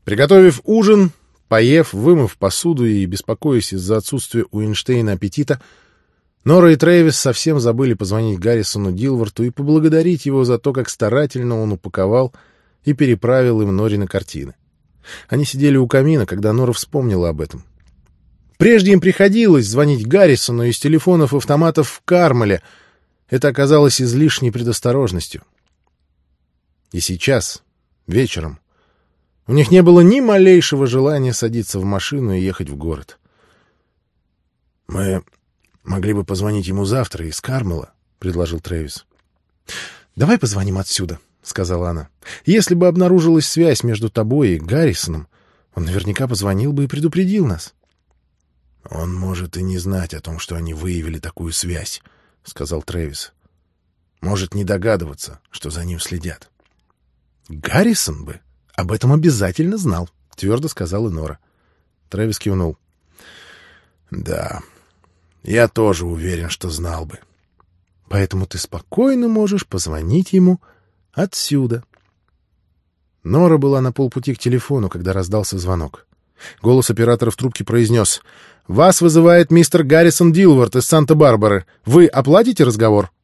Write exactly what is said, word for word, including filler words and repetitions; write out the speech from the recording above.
Приготовив ужин, поев, вымыв посуду и беспокоясь из-за отсутствия у Эйнштейна аппетита, Нора и Трэвис совсем забыли позвонить Гаррисону Дилворту и поблагодарить его за то, как старательно он упаковал и переправил им Норины картины. Они сидели у камина, когда Нора вспомнила об этом. Прежде им приходилось звонить Гаррисону из телефонов-автоматов в Кармеле. Это оказалось излишней предосторожностью. И сейчас, вечером, у них не было ни малейшего желания садиться в машину и ехать в город. — Мы могли бы позвонить ему завтра из Кармела, — предложил Трэвис. — Давай позвоним отсюда, — сказала она. — Если бы обнаружилась связь между тобой и Гаррисоном, он наверняка позвонил бы и предупредил нас. — Он может и не знать о том, что они выявили такую связь, — сказал Трэвис. — Может не догадываться, что за ним следят. — Гаррисон бы об этом обязательно знал, — твердо сказала Нора. Трэвис кивнул. — Да, я тоже уверен, что знал бы. Поэтому ты спокойно можешь позвонить ему отсюда. Нора была на полпути к телефону, когда раздался звонок. Голос оператора в трубке произнес: «Вас вызывает мистер Гаррисон Дилворт из Санта-Барбары. Вы оплатите разговор?»